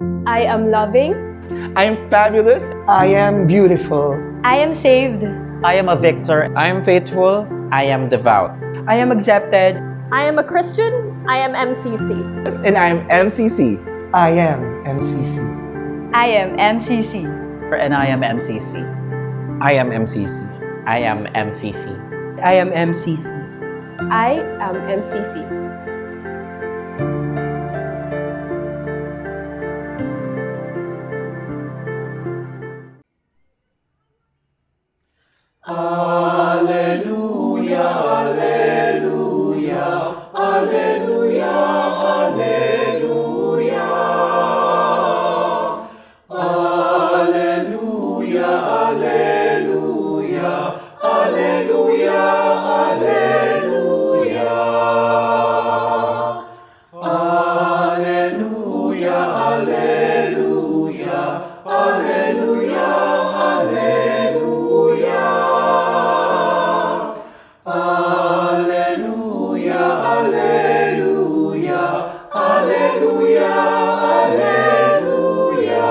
I am loving. I am fabulous. I am beautiful. I am saved. I am a victor. I am faithful. I am devout. I am accepted. I am a Christian. I am MCC. And I am MCC. I am MCC. I am MCC. And I am MCC. I am MCC. I am MCC. I am MCC. I am MCC. Alleluia, alleluia, alleluia, alleluia. Alleluia, alleluia, alleluia, alleluia. Alleluia, alleluia, alleluia, alleluia. Alleluia, alleluia, alleluia, alleluia.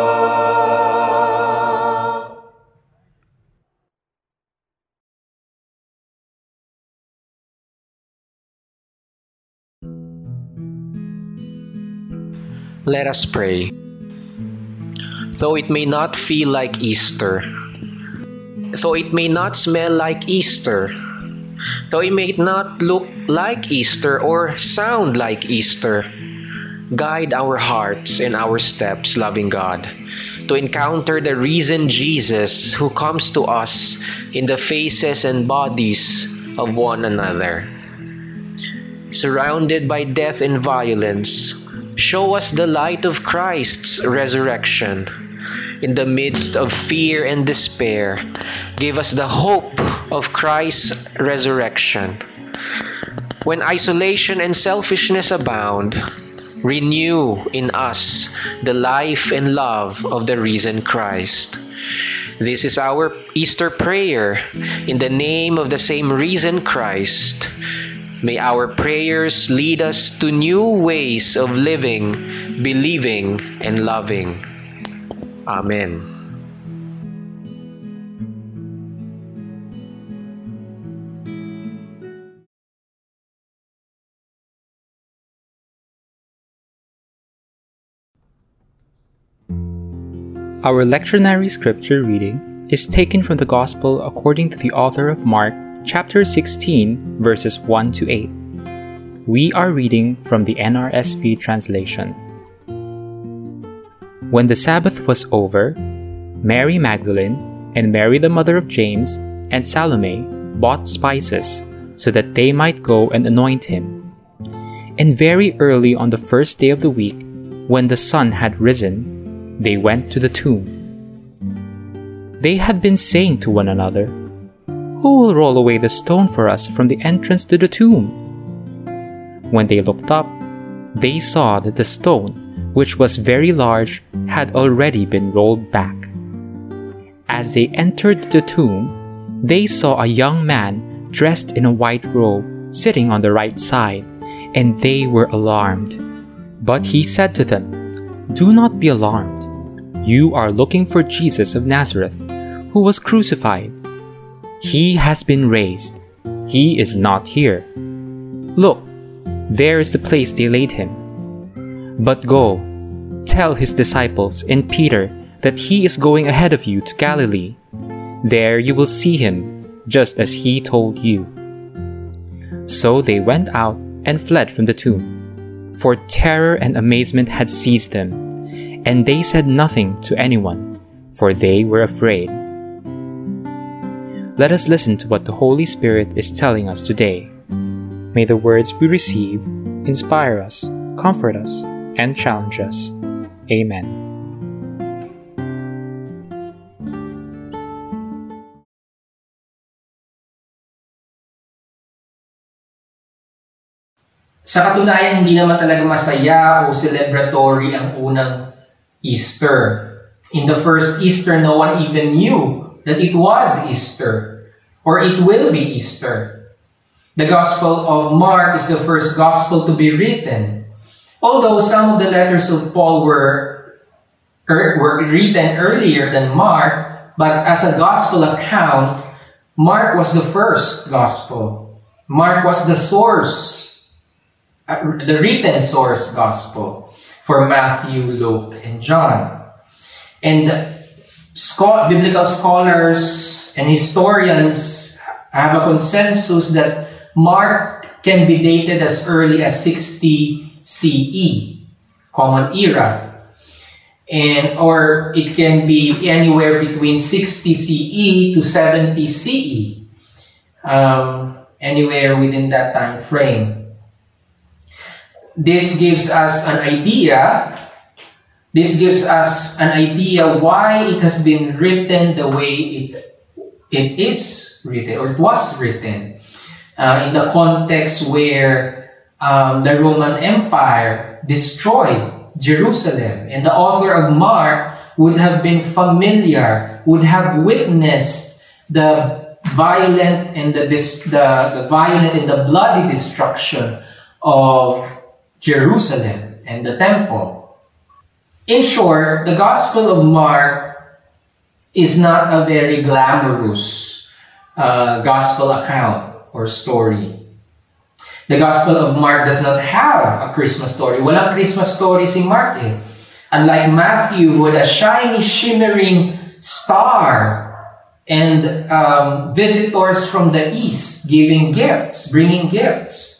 Let us pray. Though it may not feel like Easter, though it may not smell like Easter, though it may not look like Easter or sound like Easter, guide our hearts and our steps, loving God, to encounter the risen Jesus who comes to us in the faces and bodies of one another. Surrounded by death and violence, show us the light of Christ's resurrection. In the midst of fear and despair, give us the hope of Christ's resurrection. When isolation and selfishness abound, renew in us the life and love of the risen Christ. This is our Easter prayer in the name of the same risen Christ. May our prayers lead us to new ways of living, believing, and loving. Amen. Our lectionary scripture reading is taken from the Gospel according to the author of Mark, chapter 16, verses 1 to 8. We are reading from the NRSV translation. When the Sabbath was over, Mary Magdalene and Mary the mother of James and Salome bought spices so that they might go and anoint him. And very early on the first day of the week, when the sun had risen, they went to the tomb. They had been saying to one another, "Who will roll away the stone for us from the entrance to the tomb?" When they looked up, they saw that the stone, which was very large, had already been rolled back. As they entered the tomb, they saw a young man dressed in a white robe sitting on the right side, and they were alarmed. But he said to them, "Do not be alarmed. You are looking for Jesus of Nazareth, who was crucified. He has been raised. He is not here. Look, there is the place they laid him. But go, tell his disciples and Peter that he is going ahead of you to Galilee. There you will see him, just as he told you." So they went out and fled from the tomb, for terror and amazement had seized them, and they said nothing to anyone, for they were afraid. Let us listen to what the Holy Spirit is telling us today. May the words we receive inspire us, comfort us, and challenge us. Amen. Sa katunayan, hindi naman talaga masaya o celebratory ang unang Easter. In the first Easter, no one even knew that it was Easter or it will be Easter. The Gospel of Mark is the first Gospel to be written. Although some of the letters of Paul were were written earlier than Mark, but as a gospel account, Mark was the first gospel. Mark was the source, the written source gospel for Matthew, Luke, and John. And biblical scholars and historians have a consensus that Mark can be dated as early as 60 CE, Common Era. Or it can be anywhere between 60 CE to 70 CE, anywhere within that time frame. This gives us an idea. This gives us an idea why it has been written the way it is written, or it was written, in the context where the Roman Empire destroyed Jerusalem, and the author of Mark would have been familiar, would have witnessed the violent and the violent and the bloody destruction of Jerusalem and the temple. In short, the Gospel of Mark is not a very glamorous gospel account or story. The Gospel of Mark does not have a Christmas story. Walang Christmas story si Mark eh. Unlike Matthew, who had a shiny, shimmering star and visitors from the east giving gifts, bringing gifts.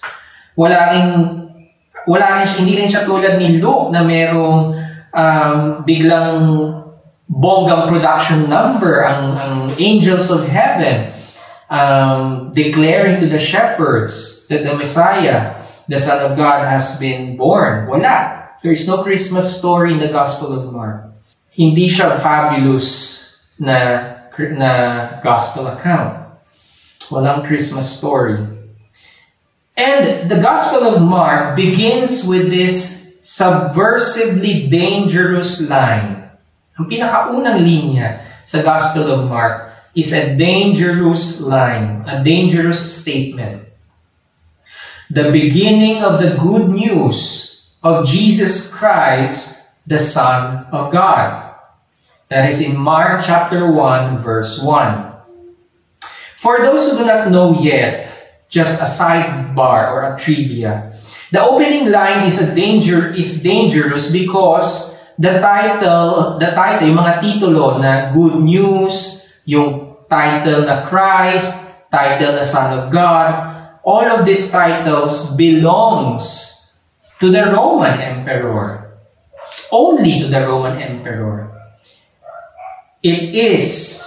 Hindi rin siya tulad ni Luke na merong biglang bonggang production number ang angels of heaven declaring to the shepherds that the Messiah, the Son of God, has been born. Wala. There is no Christmas story in the Gospel of Mark. Hindi siya fabulous na gospel account. Walang Christmas story. And the Gospel of Mark begins with this subversively dangerous line. Ang pinakaunang linya sa Gospel of Mark is a dangerous line, a dangerous statement. The beginning of the good news of Jesus Christ, the Son of God. That is in Mark chapter 1, verse 1. For those who do not know yet, just a sidebar or a trivia, the opening line is dangerous because the title, yung mga titulo na good news, yung title na Christ, title na Son of God, all of these titles belongs to the Roman Emperor. Only to the Roman Emperor. It is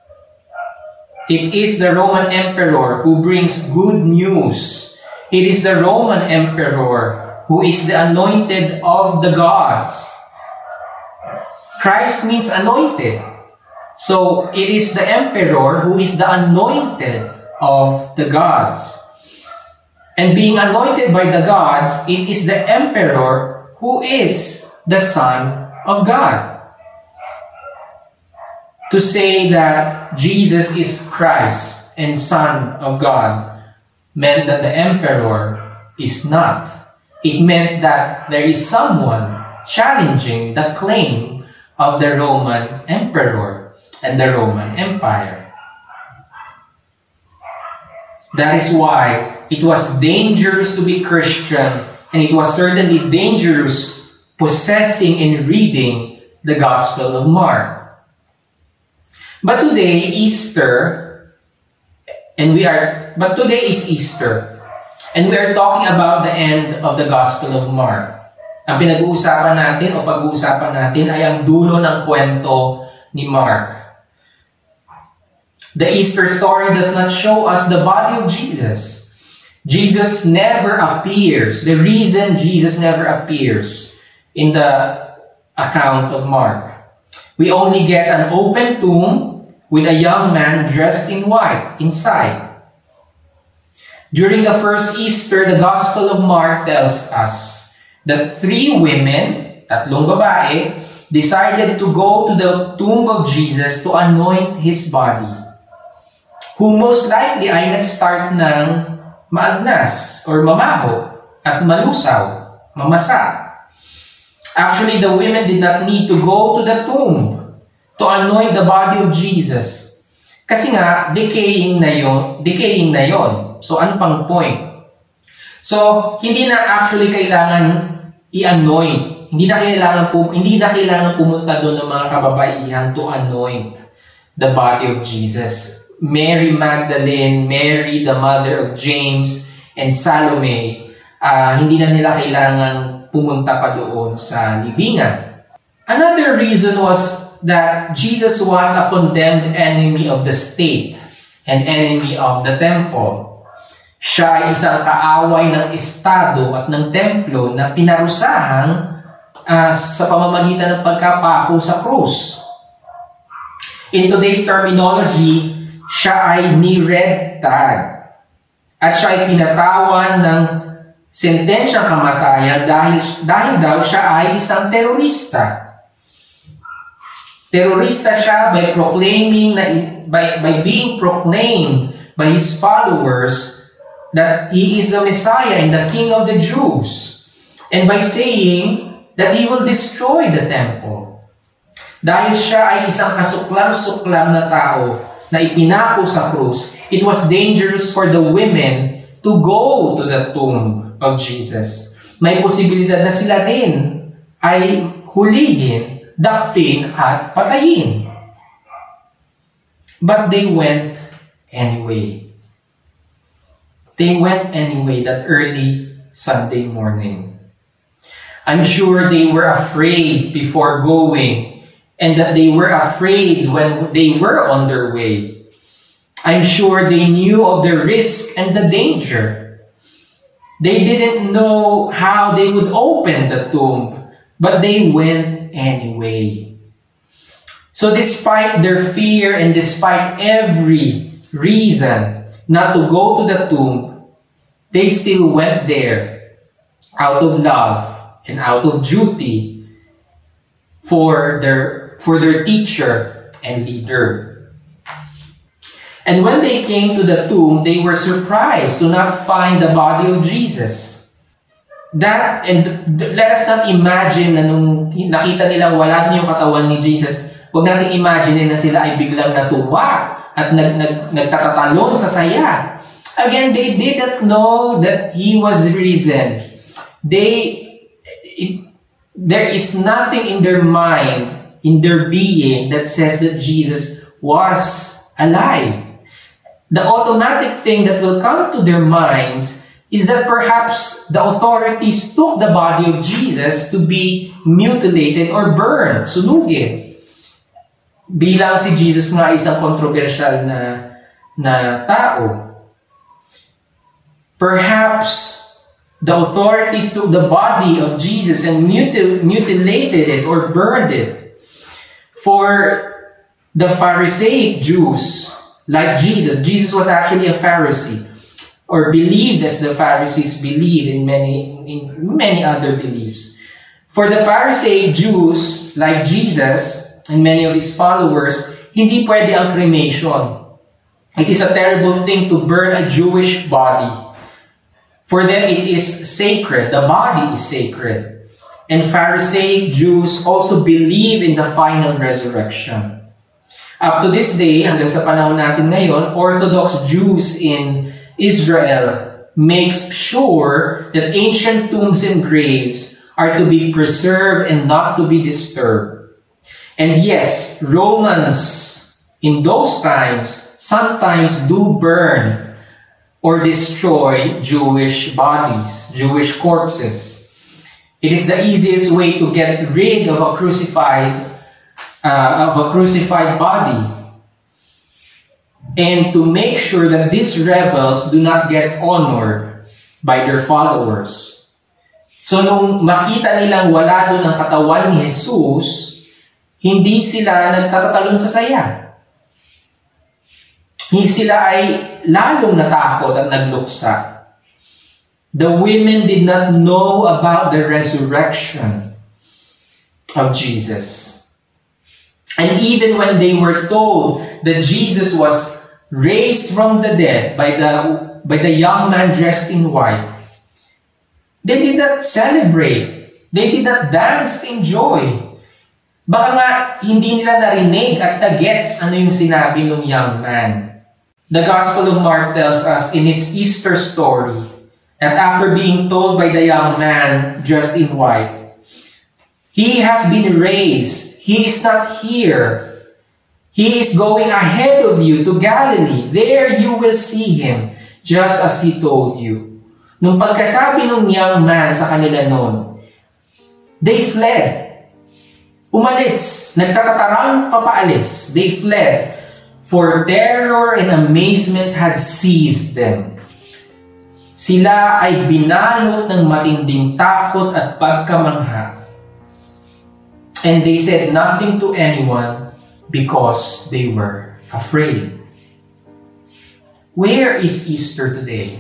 the Roman Emperor who brings good news. It is the Roman Emperor who is the anointed of the gods. Christ means anointed. So, it is the emperor who is the anointed of the gods. And being anointed by the gods, it is the emperor who is the Son of God. To say that Jesus is Christ and Son of God meant that the emperor is not. It meant that there is someone challenging the claim of the Roman emperor and the Roman Empire. That is why it was dangerous to be Christian, and it was certainly dangerous possessing and reading the Gospel of Mark. But today is Easter, and we are talking about the end of the Gospel of Mark. Ang pinag-uusapan natin o pag-uusapan natin ay ang dulo ng kwento ni Mark. The Easter story does not show us the body of Jesus. Jesus never appears. The reason Jesus never appears in the account of Mark. We only get an open tomb with a young man dressed in white inside. During the first Easter, the Gospel of Mark tells us that 3 women, tatlong babae, decided to go to the tomb of Jesus to anoint His body, who most likely ay nag-start ng maagnas or mamaho at malusaw, mamasa. Actually, the women did not need to go to the tomb to anoint the body of Jesus. Kasi nga, decaying na yon. So, ano pang point? So, hindi na actually kailangan i-anoint. Hindi na kailangan pumunta doon ng mga kababaihan to anoint the body of Jesus. Mary Magdalene, Mary, the mother of James, and Salome, hindi na nila kailangan pumunta pa doon sa libingan. Another reason was that Jesus was a condemned enemy of the state and enemy of the temple. Siya ay isang kaaway ng estado at ng templo na pinarusahan sa pamamagitan ng pagkapako sa krus. In today's terminology, siya ay niredtad at siya ay pinatawan ng sentensyang kamatayan dahil daw siya ay isang terorista. Terorista siya by being proclaimed by his followers that he is the Messiah and the King of the Jews, and by saying that he will destroy the temple. Dahil siya ay isang kasuklam-suklam na tao na ipinako sa krus, it was dangerous for the women to go to the tomb of Jesus. May posibilidad na sila rin ay hulihin, dakpin at patayin. But they went anyway. They went anyway that early Sunday morning. I'm sure they were afraid before going, and that they were afraid when they were on their way. I'm sure they knew of the risk and the danger. They didn't know how they would open the tomb, but they went anyway. So despite their fear and despite every reason not to go to the tomb, they still went there out of love and out of duty for their teacher and leader. And when they came to the tomb, they were surprised to not find the body of Jesus. Let us not imagine na nung nakita nilang wala din yung katawan ni Jesus, huwag natin imagine na sila ay biglang natuwa at nagtatatalon sa saya. Again, they didn't know that He was risen. There is nothing in their mind, in their being, that says that Jesus was alive. The automatic thing that will come to their minds is that perhaps the authorities took the body of Jesus to be mutilated or burned, sunugin. Bilang si Jesus nga isang controversial na tao. Perhaps the authorities took the body of Jesus and mutilated it or burned it. For the Pharisaic Jews, like Jesus was actually a Pharisee, or believed as the Pharisees believed in many other beliefs. For the Pharisaic Jews, like Jesus and many of his followers, hindi pwede ang cremation. It is a terrible thing to burn a Jewish body. For them, it is sacred. The body is sacred. And Pharisaic Jews also believe in the final resurrection. Up to this day, hanggang sa panahon natin ngayon, Orthodox Jews in Israel makes sure that ancient tombs and graves are to be preserved and not to be disturbed. And yes, Romans in those times sometimes do burn or destroy Jewish bodies, Jewish corpses. It is the easiest way to get rid of a crucified body, and to make sure that these rebels do not get honored by their followers. So nung makita nilang wala doon ang katawan ni Jesus, hindi sila nagtatatalon sa saya. Hindi sila ay lalong natakot at nagluksa. The women did not know about the resurrection of Jesus. And even when they were told that Jesus was raised from the dead by the young man dressed in white, they did not celebrate. They did not dance in joy. Baka nga hindi nila narinig at na-gets ano yung sinabi ng young man. The Gospel of Mark tells us in its Easter story that after being told by the young man dressed in white, he has been raised. He is not here. He is going ahead of you to Galilee. There you will see him, just as he told you. Nung pagkasabi ng young man sa kanila noon, they fled. Umalis. Nagtatatarang papaalis. They fled. For terror and amazement had seized them. Sila ay binalot ng matinding takot at pagkamangha. And they said nothing to anyone because they were afraid. Where is Easter today?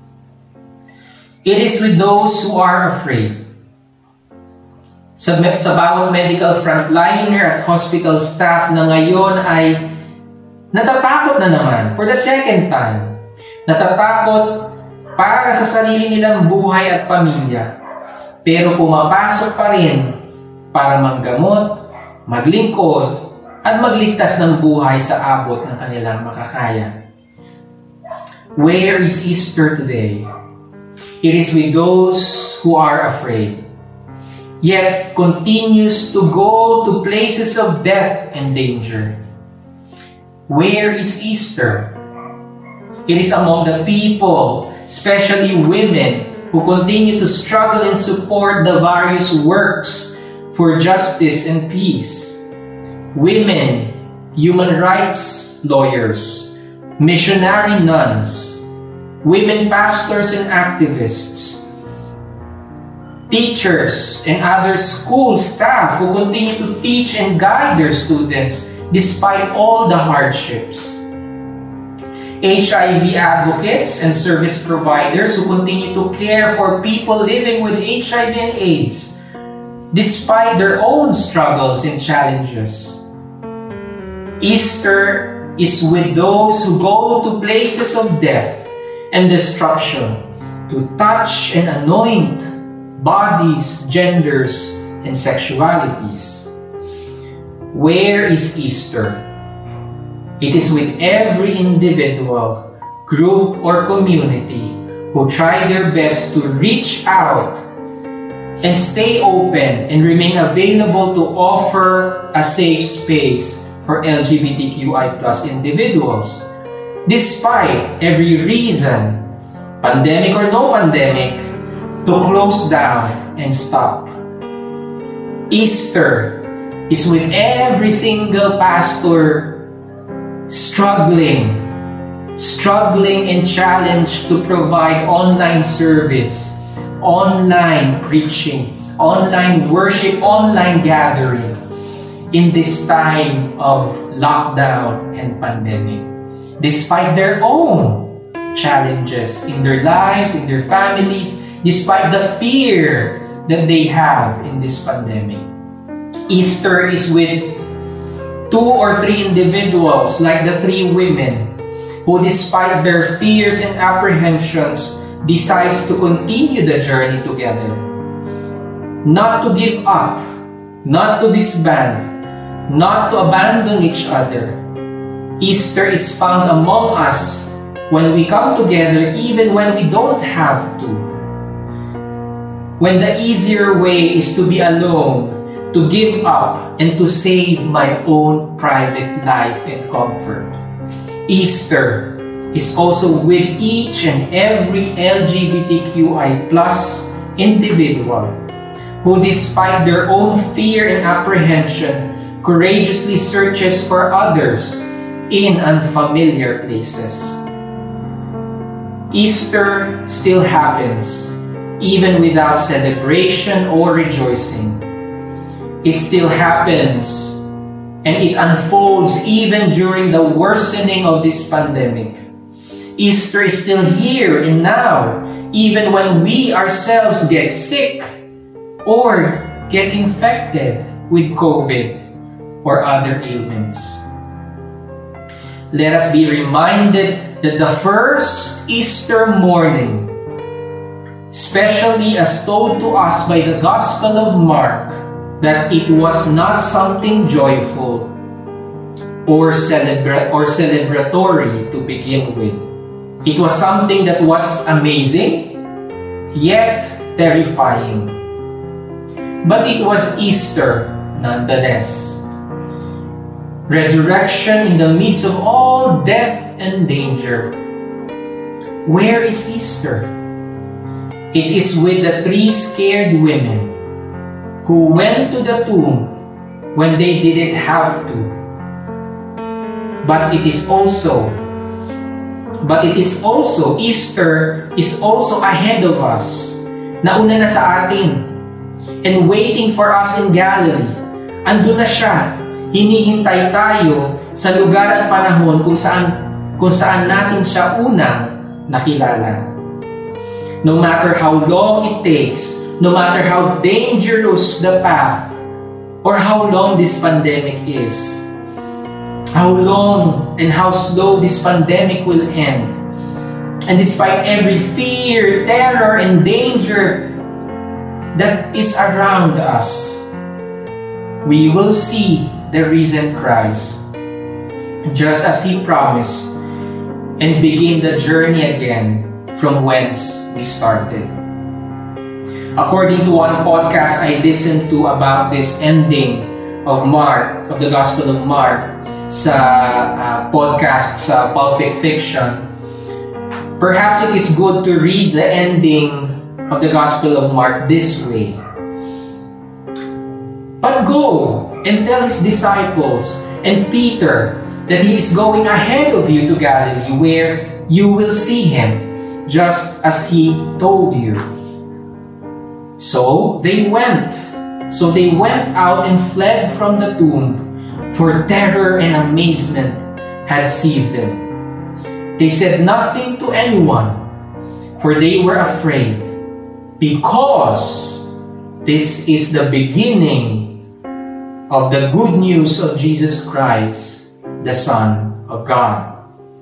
It is with those who are afraid. Sa bawat medical frontliner at hospital staff na ngayon ay natatakot na naman for the second time. Natatakot para sa sarili nilang buhay at pamilya. Pero pumapasok pa rin para manggamot, maglingkod, at magligtas ng buhay sa abot ng kanilang makakaya. Where is Easter today? It is with those who are afraid, yet continues to go to places of death and danger. Where is Easter? It is among the people, especially women, who continue to struggle and support the various works for justice and peace. Women, human rights lawyers, missionary nuns, women pastors and activists, teachers and other school staff who continue to teach and guide their students despite all the hardships. HIV advocates and service providers who continue to care for people living with HIV and AIDS despite their own struggles and challenges. Easter is with those who go to places of death and destruction to touch and anoint bodies, genders, and sexualities. Where is Easter? It is with every individual, group, or community who try their best to reach out and stay open and remain available to offer a safe space for LGBTQI+ individuals, despite every reason, pandemic or no pandemic, to close down and stop. Easter is with every single pastor struggling and challenged to provide online service, online preaching, online worship, online gathering in this time of lockdown and pandemic, despite their own challenges in their lives, in their families, despite the fear that they have in this pandemic. Easter is with 2 or 3 individuals like the 3 women who, despite their fears and apprehensions, decides to continue the journey together. Not to give up, not to disband, not to abandon each other. Easter is found among us when we come together even when we don't have to. When the easier way is to be alone, to give up, and to save my own private life and comfort. Easter is also with each and every LGBTQI+ individual who, despite their own fear and apprehension, courageously searches for others in unfamiliar places. Easter still happens even without celebration or rejoicing. It still happens, and it unfolds even during the worsening of this pandemic. Easter is still here and now, even when we ourselves get sick or get infected with COVID or other ailments. Let us be reminded that the first Easter morning especially as told to us by the Gospel of Mark, that it was not something joyful or celebratory to begin with. It was something that was amazing, yet terrifying. But it was Easter nonetheless. Resurrection in the midst of all death and danger. Where is Easter? It is with the 3 scared women who went to the tomb when they didn't have to. But it is also, Easter is also ahead of us. Nauna na sa atin. And waiting for us in Galilee. Andun na siya. Hinihintay tayo sa lugar at panahon kung saan natin siya unang nakilala. No matter how long it takes, no matter how dangerous the path, or how long this pandemic is, how long and how slow this pandemic will end, and despite every fear, terror, and danger that is around us, we will see the risen Christ, just as He promised, and begin the journey again from whence we started. According to one podcast I listened to about this ending of Mark, of the Gospel of Mark, sa podcast sa Pulpit Fiction, perhaps it is good to read the ending of the Gospel of Mark this way. But go and tell His disciples and Peter that He is going ahead of you to Galilee, where you will see Him, just as He told you. So they went out and fled from the tomb, for terror and amazement had seized them. They said nothing to anyone, for they were afraid, because this is the beginning of the good news of Jesus Christ, the Son of God.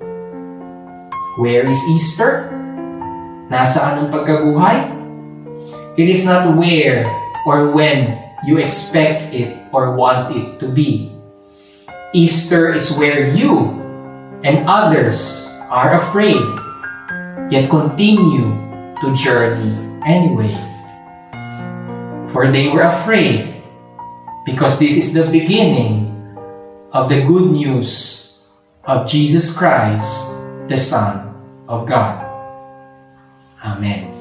Where is Easter? Nasaan ang pagkabuhay? It is not where or when you expect it or want it to be. Easter is where you and others are afraid, yet continue to journey anyway. For they were afraid, because this is the beginning of the good news of Jesus Christ, the Son of God. Amen.